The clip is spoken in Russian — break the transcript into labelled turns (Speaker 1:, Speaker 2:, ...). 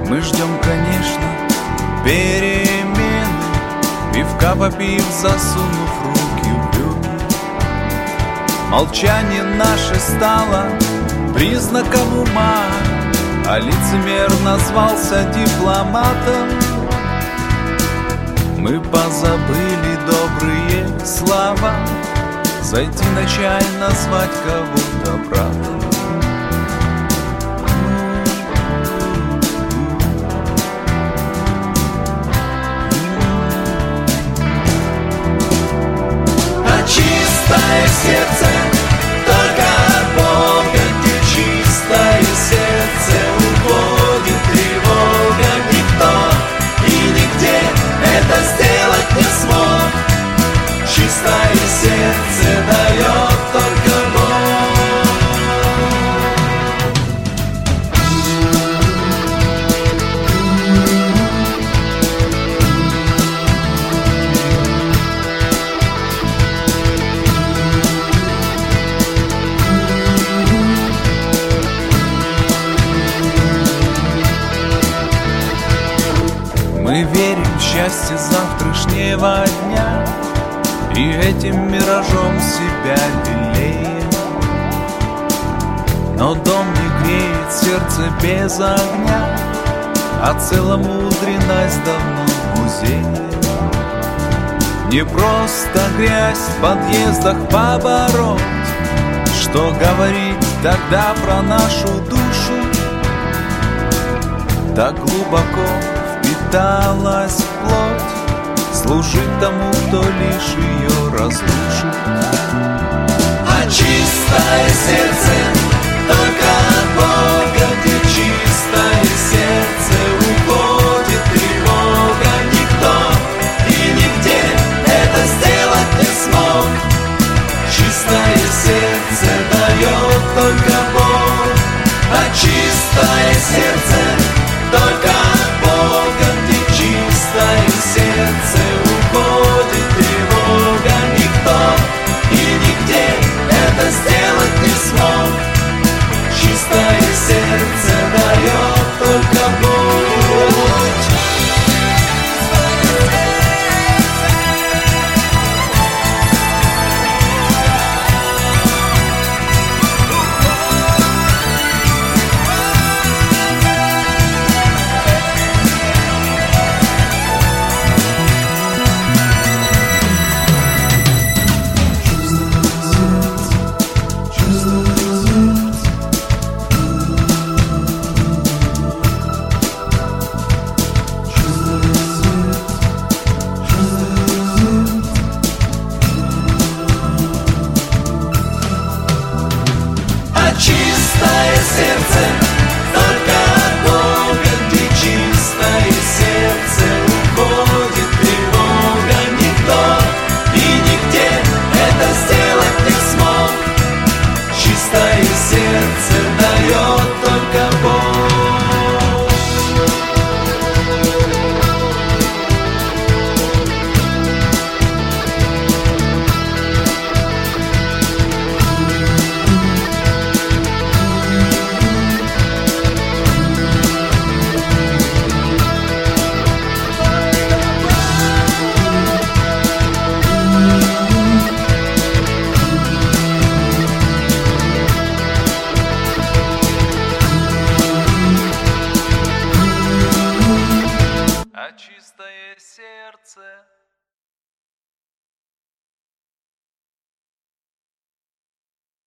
Speaker 1: Мы ждем, конечно, перемены, пивка попив, засунув руки в брюки. Молчание наше стало признаком ума, а лицемер назвался дипломатом. Мы позабыли добрые слова, зайти на чай, назвать кого-то братом.
Speaker 2: Чистое сердце только от Бога, где чистое сердце уходит тревога. Никто и нигде это сделать не смог. Чистое сердце дает только Бог.
Speaker 1: Мы верим в счастье завтрашнего дня и этим миражом себя лелеем. Но дом не греет сердце без огня, а целомудренность давно в музее. Не просто грязь в подъездах побороть, что говорить тогда про нашу душу. Так глубоко впиталась в плоть, служить тому, кто лишь ее разрушит.
Speaker 2: А чистое сердце только от Бога, где чистое сердце уходит тревога. Никто и нигде это сделать не смог. Чистое сердце дает только Бог. А чистое сердце только от Бога, где чистое сердце уходит тревога. Никто и нигде это сделать не смог. Чистое сердце дает только Бог. Чистое сердце только от Бога, где чистое сердце уходит тревога. Никто и нигде это сделать не смог. Чистое сердце дает только Бог.
Speaker 1: А чистое сердце